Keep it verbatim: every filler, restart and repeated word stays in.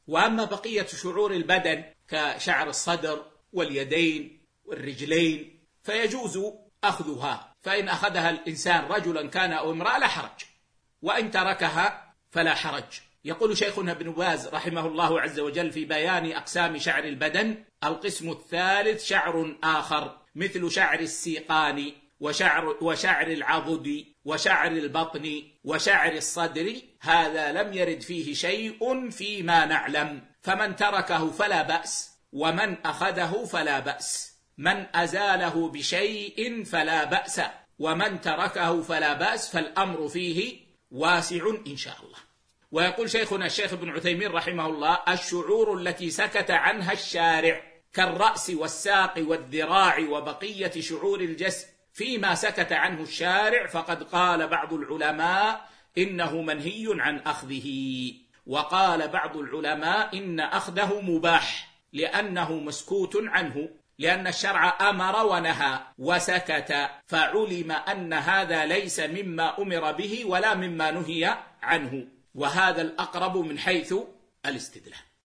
وأما بقية شعور البدن كشعر الصدر واليدين والرجلين فيجوز أخذها، فإن أخذها الإنسان رجلا كان أو امرأة لا حرج، وإن تركها فلا حرج. يقول شيخنا ابن باز رحمه الله عز وجل في بيان أقسام شعر البدن: القسم الثالث شعر آخر مثل شعر السيقان وشعر, وشعر العضد وشعر البطن وشعر الصدر، هذا لم يرد فيه شيء فيما نعلم، فمن تركه فلا بأس، ومن أخذه فلا بأس، من أزاله بشيء فلا بأس، ومن تركه فلا بأس، فالأمر فيه واسع إن شاء الله. ويقول شيخنا الشيخ ابن عثيمين رحمه الله: الشعور التي سكت عنها الشارع كالرأس والساق والذراع وبقية شعور الجسد فيما سكت عنه الشارع، فقد قال بعض العلماء إنه منهي عن أخذه، وقال بعض العلماء إن أخذه مباح لأنه مسكوت عنه، لأن الشرع أمر ونهى وسكت، فعلم أن هذا ليس مما أمر به ولا مما نهي عنه، وهذا الأقرب من حيث الاستدلال.